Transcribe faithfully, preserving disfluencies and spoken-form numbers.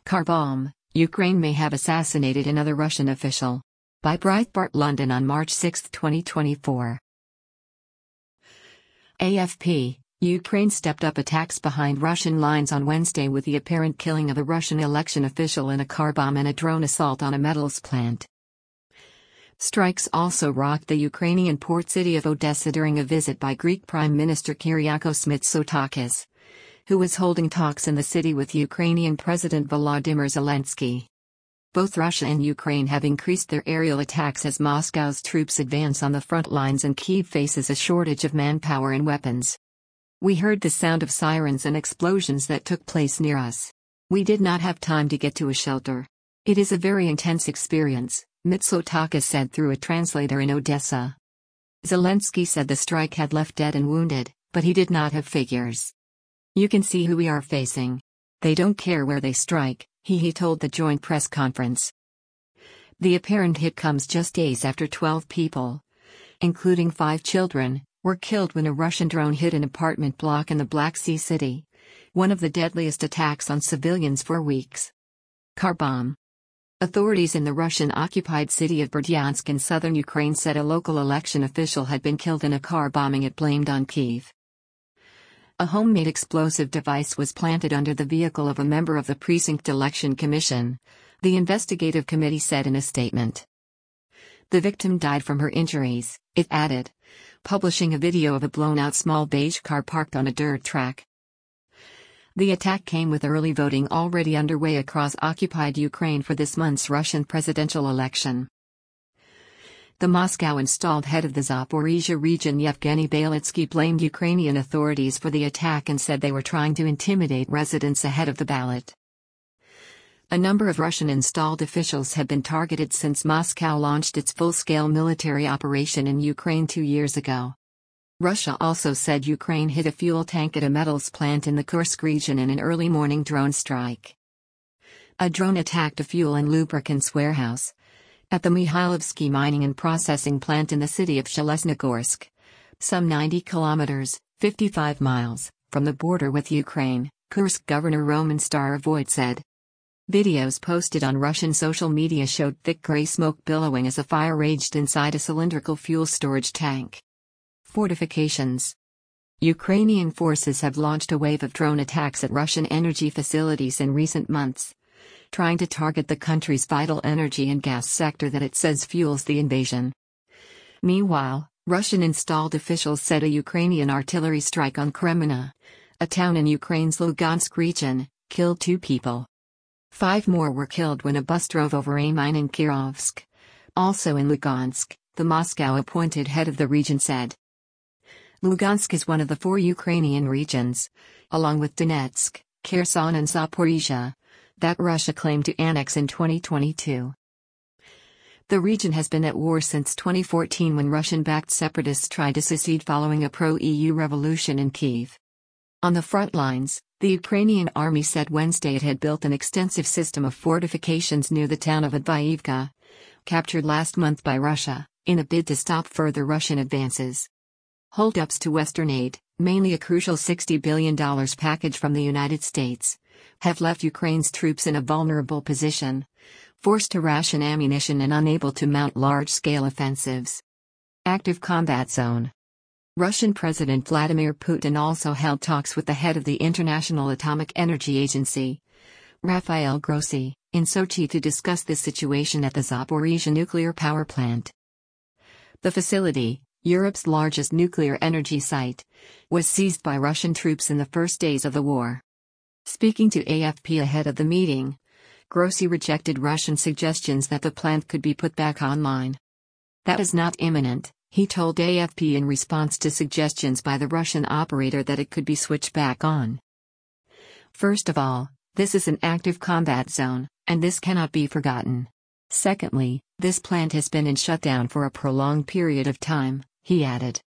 Car bomb, Ukraine may have assassinated another Russian official. By Breitbart London on March sixth, twenty twenty-four. A F P, Ukraine stepped up attacks behind Russian lines on Wednesday with the apparent killing of a Russian election official in a car bomb and a drone assault on a metals plant. Strikes also rocked the Ukrainian port city of Odessa during a visit by Greek Prime Minister Kyriakos Mitsotakis, who was holding talks in the city with Ukrainian President Volodymyr Zelensky. Both Russia and Ukraine have increased their aerial attacks as Moscow's troops advance on the front lines and Kyiv faces a shortage of manpower and weapons. We heard the sound of sirens and explosions that took place near us. We did not have time to get to a shelter. It is a very intense experience, Mitsotakis said through a translator in Odessa. Zelensky said the strike had left dead and wounded, but he did not have figures. You can see who we are facing. They don't care where they strike, he, he told the joint press conference. The apparent hit comes just days after twelve people, including five children, were killed when a Russian drone hit an apartment block in the Black Sea city, one of the deadliest attacks on civilians for weeks. Car bomb. Authorities in the Russian-occupied city of Berdyansk in southern Ukraine said a local election official had been killed in a car bombing it blamed on Kyiv. A homemade explosive device was planted under the vehicle of a member of the Precinct Election Commission, the investigative committee said in a statement. The victim died from her injuries, it added, publishing a video of a blown-out small beige car parked on a dirt track. The attack came with early voting already underway across occupied Ukraine for this month's Russian presidential election. The Moscow-installed head of the Zaporizhzhia region Yevgeny Balitsky blamed Ukrainian authorities for the attack and said they were trying to intimidate residents ahead of the ballot. A number of Russian-installed officials have been targeted since Moscow launched its full-scale military operation in Ukraine two years ago. Russia also said Ukraine hit a fuel tank at a metals plant in the Kursk region in an early morning drone strike. A drone attacked a fuel and lubricants warehouse at the Mihailovsky mining and processing plant in the city of Zheleznogorsk, some ninety kilometers, fifty-five miles, from the border with Ukraine, Kursk Governor Roman Starovoyt said. Videos posted on Russian social media showed thick gray smoke billowing as a fire raged inside a cylindrical fuel storage tank. Fortifications. Ukrainian forces have launched a wave of drone attacks at Russian energy facilities in recent months, trying to target the country's vital energy and gas sector that it says fuels the invasion. Meanwhile, Russian-installed officials said a Ukrainian artillery strike on Kreminna, a town in Ukraine's Lugansk region, killed two people. Five more were killed when a bus drove over a mine in Kirovsk, also in Lugansk, the Moscow-appointed head of the region said. Lugansk is one of the four Ukrainian regions, along with Donetsk, Kherson and Zaporizhzhia, that Russia claimed to annex in twenty twenty-two. The region has been at war since twenty fourteen when Russian-backed separatists tried to secede following a pro-E U revolution in Kyiv. On the front lines, the Ukrainian army said Wednesday it had built an extensive system of fortifications near the town of Avdiivka, captured last month by Russia, in a bid to stop further Russian advances. Hold-ups to Western aid, mainly a crucial sixty billion dollars package from the United States, have left Ukraine's troops in a vulnerable position, forced to ration ammunition and unable to mount large-scale offensives. Active combat zone. Russian President Vladimir Putin also held talks with the head of the International Atomic Energy Agency, Rafael Grossi, in Sochi to discuss the situation at the Zaporizhzhia nuclear power plant. The facility, Europe's largest nuclear energy site, was seized by Russian troops in the first days of the war. Speaking to A F P ahead of the meeting, Grossi rejected Russian suggestions that the plant could be put back online. That is not imminent, he told A F P in response to suggestions by the Russian operator that it could be switched back on. First of all, this is an active combat zone, and this cannot be forgotten. Secondly, this plant has been in shutdown for a prolonged period of time, he added.